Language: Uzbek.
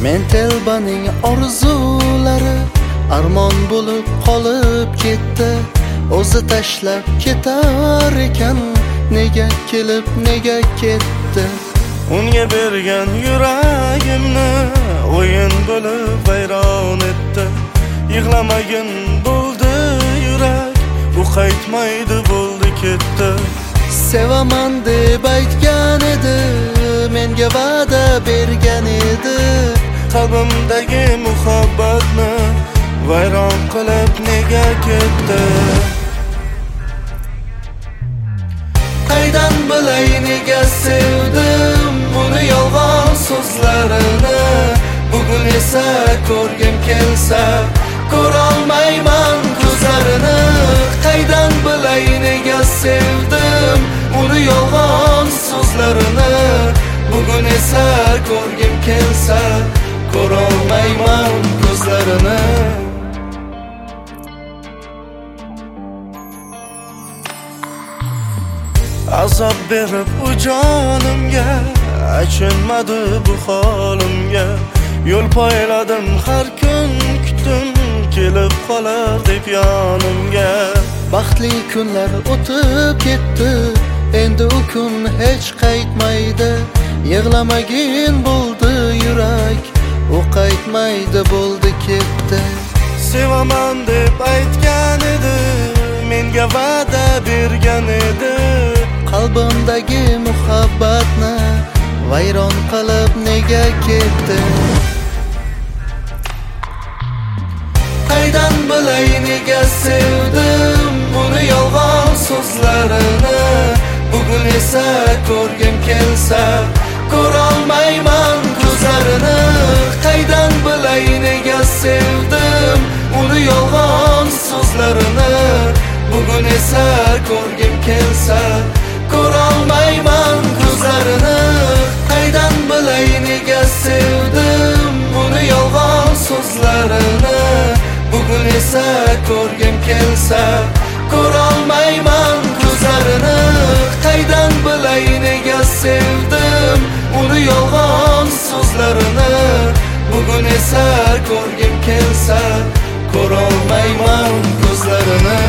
Men telbaning orzulari armon bo'lib qolib ketdi. O'zi tashlab ketar ekan, nega kelib nega ketdi. Unga bergan yuragimni o'yin bo'lib vayron etdi. Yig'lamagin bo'ldi yurak, u qaytmaydi bo'ldi ketdi. Sevaman deb aytgan edi, menga va'da bergan edi. Qalbimdagi muhabbatni vayron qilib nega ketdi. Qaydan bilay nega sevdim uni yolg'on so'zlarini. Bugun esa ko'rgim kelsa ko'rolmayman ko'zlarini. Qaydan bilay nega sevdim uni yolg'on so'zlarini. Bugun esa ko'rgim kelsa ko'rolmayman ko'zlarini. Azob berib u jonimga, achinmadi bu holimga. Yo'l poyladim har kun kutdim, kelib qolar deb yonimga. Baxtli kunlar o'tib ketdi, endi u kun hech qaytmaydi. Yig'lamagin bo'ldi yurak, u qaytmaydi bo'ldi ketdi. Sevaman deb aytgan edi, menga va'da bergan edi. Qalbimdagi muhabbatni vayron qilib nega ketdi. Qaydan bilay nega sevdim uni yolg'on so'zlarini. Bugun esa ko'rgim kelsa ko'rolmayman ko'zlarini. Qaydan bilay nega sevdim uni yolg'on so'zlarini. Bugun esa ko'rgim kelsa ko'rolmayman ko'zlarini. Qaydan bilay nega sevdim uni yolg'on so'zlarini. Bugun esa ko'rgim kelsa ko'rolmayman ko'zlarini. Qaydan bilay nega sevdim uni yolg'on so'zlarini. Bugun esa ko'rgim kelsa ko'rolmayman ko'zlarini.